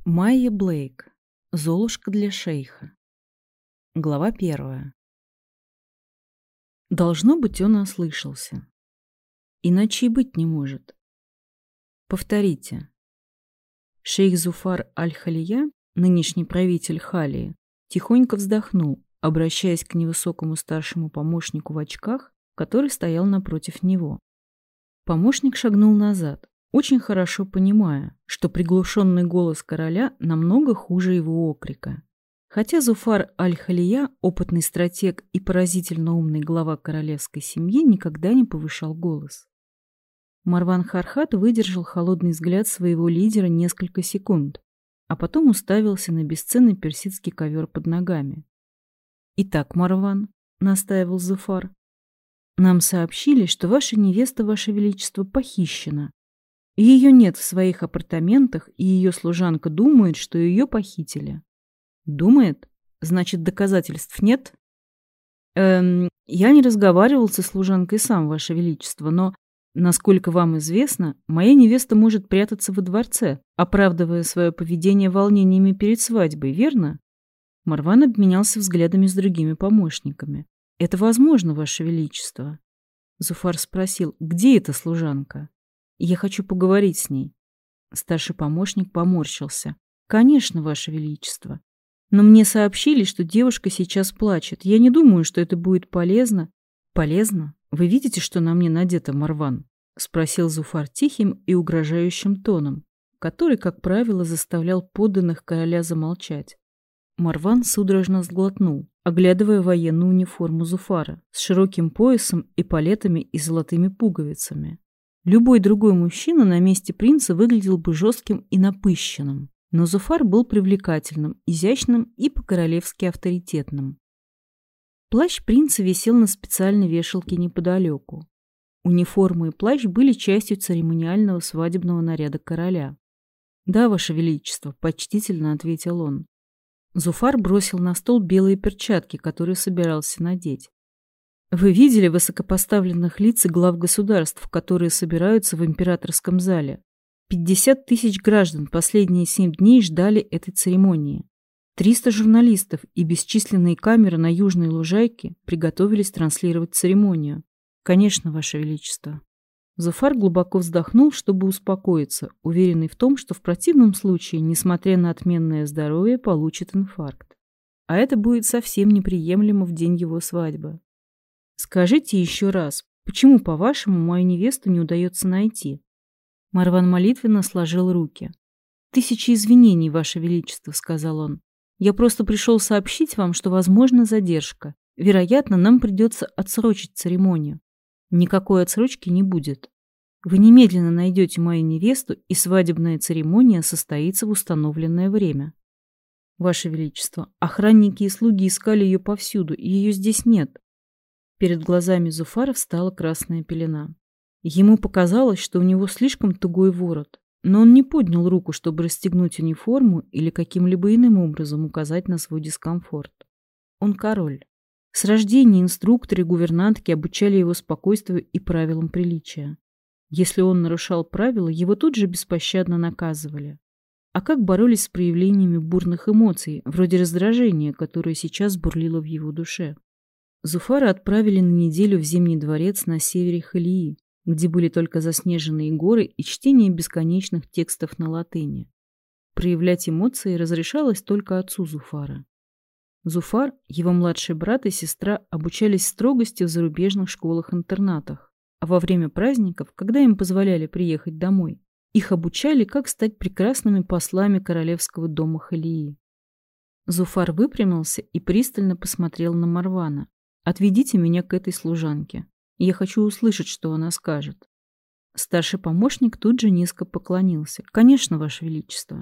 Майя Блейк. Золушка для шейха. Глава 1. Должно быть, он ослышался. Иначе и быть не может. Повторите. Шейх Зуфар Аль-Халия, нынешний правитель Халии, тихонько вздохнул, обращаясь к невысокому старшему помощнику в очках, который стоял напротив него. Помощник шагнул назад, очень хорошо понимая, что приглушенный голос короля намного хуже его окрика. Хотя Зуфар Аль-Халия, опытный стратег и поразительно умный глава королевской семьи, никогда не повышал голос. Марван Хархат выдержал холодный взгляд своего лидера несколько секунд, а потом уставился на бесценный персидский ковер под ногами. «Итак, Марван», — настаивал Зуфар, — «нам сообщили, что ваша невеста, ваше величество, похищена. Ее нет в своих апартаментах, и ее служанка думает, что ее похитили». «Думает? Значит, доказательств нет?» Я не разговаривал со служанкой сам, ваше величество, но, насколько вам известно, моя невеста может прятаться во дворце, оправдывая свое поведение волнениями перед свадьбой, верно?» Марван обменялся взглядами с другими помощниками. «Это возможно, ваше величество?» Зуфар спросил, где эта служанка? «Я хочу поговорить с ней». Старший помощник поморщился. «Конечно, ваше величество. Но мне сообщили, что девушка сейчас плачет. Я не думаю, что это будет полезно». «Полезно? Вы видите, что на мне надето, Марван?» — спросил Зуфар тихим и угрожающим тоном, который, как правило, заставлял подданных короля замолчать. Марван судорожно сглотнул, оглядывая военную униформу Зуфара с широким поясом, эполетами и золотыми пуговицами. Любой другой мужчина на месте принца выглядел бы жестким и напыщенным, но Зуфар был привлекательным, изящным и по-королевски авторитетным. Плащ принца висел на специальной вешалке неподалеку. Униформа и плащ были частью церемониального свадебного наряда короля. «Да, ваше величество», — почтительно ответил он. Зуфар бросил на стол белые перчатки, которые собирался надеть. «Вы видели высокопоставленных лиц и глав государств, которые собираются в императорском зале? 50 тысяч граждан последние 7 дней ждали этой церемонии. 300 журналистов и бесчисленные камеры на Южной Лужайке приготовились транслировать церемонию. Конечно, ваше величество». Зуфар глубоко вздохнул, чтобы успокоиться, уверенный в том, что в противном случае, несмотря на отменное здоровье, получит инфаркт. А это будет совсем неприемлемо в день его свадьбы. «Скажите еще раз, почему, по-вашему, мою невесту не удается найти?» Марван молитвенно сложил руки. «Тысячи извинений, ваше величество», — сказал он. «Я просто пришел сообщить вам, что возможна задержка. Вероятно, нам придется отсрочить церемонию». «Никакой отсрочки не будет. Вы немедленно найдете мою невесту, и свадебная церемония состоится в установленное время». «Ваше величество, охранники и слуги искали ее повсюду, и ее здесь нет». Перед глазами Зуфара встала красная пелена. Ему показалось, что у него слишком тугой ворот, но он не поднял руку, чтобы расстегнуть униформу или каким-либо иным образом указать на свой дискомфорт. Он король. С рождения инструкторы и гувернантки обучали его спокойствию и правилам приличия. Если он нарушал правила, его тут же беспощадно наказывали. А как боролись с проявлениями бурных эмоций, вроде раздражения, которое сейчас бурлило в его душе? Зуфара отправили на неделю в Зимний дворец на севере Халии, где были только заснеженные горы и чтение бесконечных текстов на латыни. Проявлять эмоции разрешалось только отцу Зуфара. Зуфар, его младший брат и сестра обучались строгости в зарубежных школах-интернатах, а во время праздников, когда им позволяли приехать домой, их обучали, как стать прекрасными послами королевского дома Халии. Зуфар выпрямился и пристально посмотрел на Марвана. «Отведите меня к этой служанке. Я хочу услышать, что она скажет». Старший помощник тут же низко поклонился. «Конечно, ваше величество».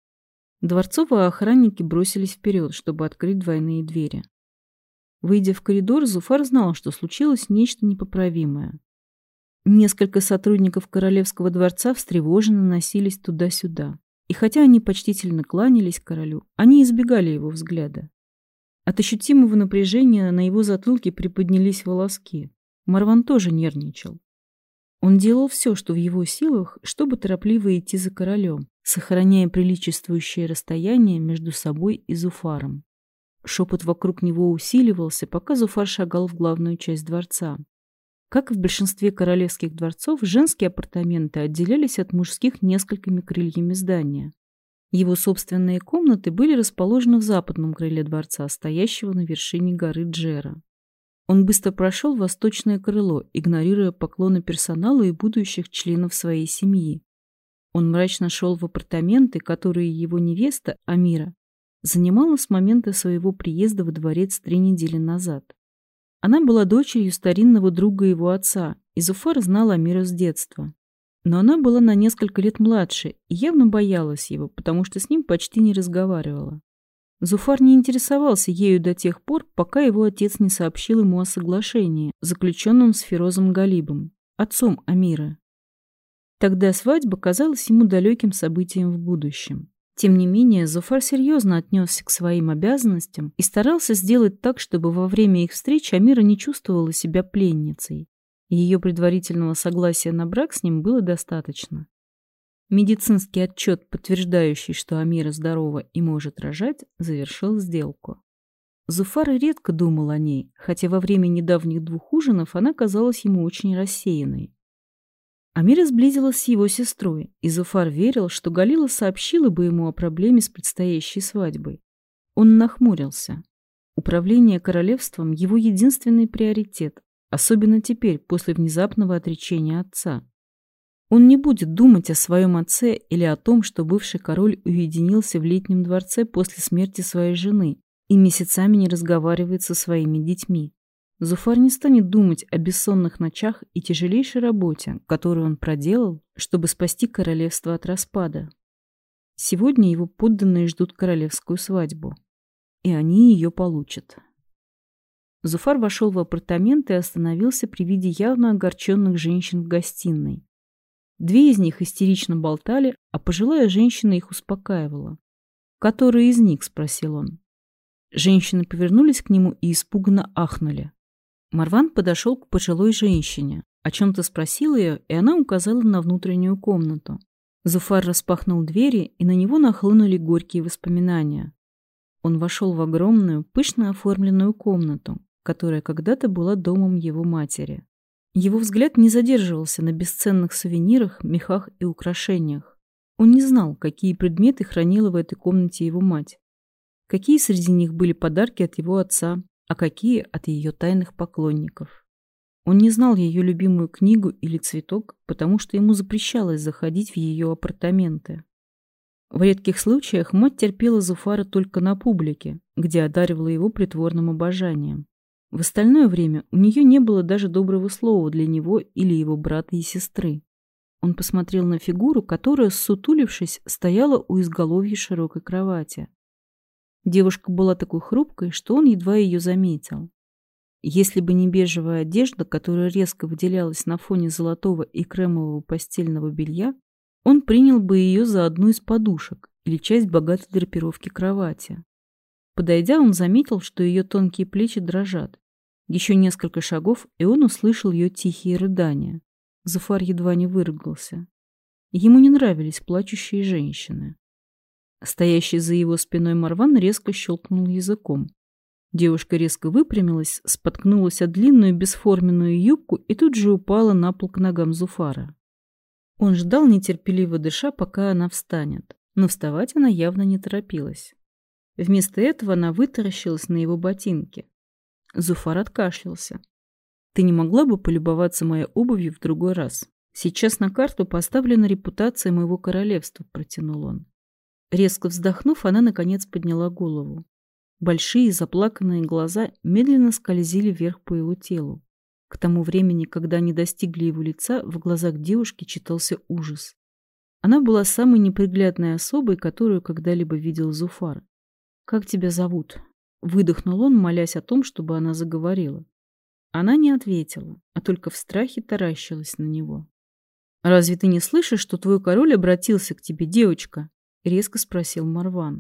Дворцовые охранники бросились вперед, чтобы открыть двойные двери. Выйдя в коридор, Зуфар знал, что случилось нечто непоправимое. Несколько сотрудников королевского дворца встревоженно носились туда-сюда. И хотя они почтительно кланялись королю, они избегали его взгляда. От ощутимого напряжения на его затылке приподнялись волоски. Марван тоже нервничал. Он делал все, что в его силах, чтобы торопливо идти за королем, сохраняя приличествующее расстояние между собой и Зуфаром. Шепот вокруг него усиливался, пока Зуфар шагал в главную часть дворца. Как и в большинстве королевских дворцов, женские апартаменты отделялись от мужских несколькими крыльями здания. Его собственные комнаты были расположены в западном крыле дворца, стоящего на вершине горы Джера. Он быстро прошел восточное крыло, игнорируя поклоны персонала и будущих членов своей семьи. Он мрачно шел в апартаменты, которые его невеста, Амира, занимала с момента своего приезда во дворец 3 недели назад. Она была дочерью старинного друга его отца, и Зуфар знал Амира с детства. Но она была на несколько лет младше и явно боялась его, потому что с ним почти не разговаривала. Зуфар не интересовался ею до тех пор, пока его отец не сообщил ему о соглашении, заключенном с Фирозом Галибом, отцом Амира. Тогда свадьба казалась ему далеким событием в будущем. Тем не менее, Зуфар серьезно отнесся к своим обязанностям и старался сделать так, чтобы во время их встреч Амира не чувствовала себя пленницей. Ее предварительного согласия на брак с ним было достаточно. Медицинский отчет, подтверждающий, что Амира здорова и может рожать, завершил сделку. Зуфар редко думал о ней, хотя во время недавних 2 ужинов она казалась ему очень рассеянной. Амира сблизилась с его сестрой, и Зуфар верил, что Галила сообщила бы ему о проблеме с предстоящей свадьбой. Он нахмурился. Управление королевством – его единственный приоритет, особенно теперь, после внезапного отречения отца. Он не будет думать о своем отце или о том, что бывший король уединился в летнем дворце после смерти своей жены и месяцами не разговаривает со своими детьми. Зуфар не станет думать о бессонных ночах и тяжелейшей работе, которую он проделал, чтобы спасти королевство от распада. Сегодня его подданные ждут королевскую свадьбу, и они ее получат. Зуфар вошел в апартаменты и остановился при виде явно огорченных женщин в гостиной. 2 из них истерично болтали, а пожилая женщина их успокаивала. «Которая из них?» — спросил он. Женщины повернулись к нему и испуганно ахнули. Марван подошел к пожилой женщине, о чем-то спросил ее, и она указала на внутреннюю комнату. Зуфар распахнул двери, и на него нахлынули горькие воспоминания. Он вошел в огромную, пышно оформленную комнату, которая когда-то была домом его матери. Его взгляд не задерживался на бесценных сувенирах, мехах и украшениях. Он не знал, какие предметы хранила в этой комнате его мать. Какие среди них были подарки от его отца, а какие от ее тайных поклонников. Он не знал ее любимую книгу или цветок, потому что ему запрещалось заходить в ее апартаменты. В редких случаях мать терпела Зуфара только на публике, где одаривала его притворным обожанием. В остальное время у нее не было даже доброго слова для него или его брата и сестры. Он посмотрел на фигуру, которая, ссутулившись, стояла у изголовья широкой кровати. Девушка была такой хрупкой, что он едва ее заметил. Если бы не бежевая одежда, которая резко выделялась на фоне золотого и кремового постельного белья, он принял бы ее за одну из подушек или часть богатой драпировки кровати. Подойдя, он заметил, что ее тонкие плечи дрожат. Еще несколько шагов, и он услышал ее тихие рыдания. Зуфар едва не выругался. Ему не нравились плачущие женщины. Стоящий за его спиной Марван резко щелкнул языком. Девушка резко выпрямилась, споткнулась о длинную бесформенную юбку и тут же упала на пол к ногам Зуфара. Он ждал, нетерпеливо дыша, пока она встанет, но вставать она явно не торопилась. Вместо этого она вытаращилась на его ботинки. Зуфар откашлялся. «Ты не могла бы полюбоваться моей обувью в другой раз? Сейчас на карту поставлена репутация моего королевства», — протянул он. Резко вздохнув, она, наконец, подняла голову. Большие заплаканные глаза медленно скользили вверх по его телу. К тому времени, когда они достигли его лица, в глазах девушки читался ужас. Она была самой неприглядной особой, которую когда-либо видел Зуфар. «Как тебя зовут?» — выдохнул он, молясь о том, чтобы она заговорила. Она не ответила, а только в страхе таращилась на него. «Разве ты не слышишь, что твой король обратился к тебе, девочка?» — резко спросил Марван.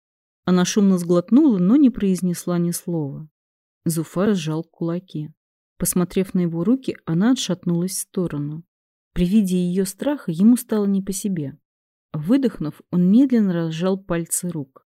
Она шумно сглотнула, но не произнесла ни слова. Зуфар сжал кулаки. Посмотрев на его руки, она отшатнулась в сторону. При виде ее страха ему стало не по себе. Выдохнув, он медленно разжал пальцы рук.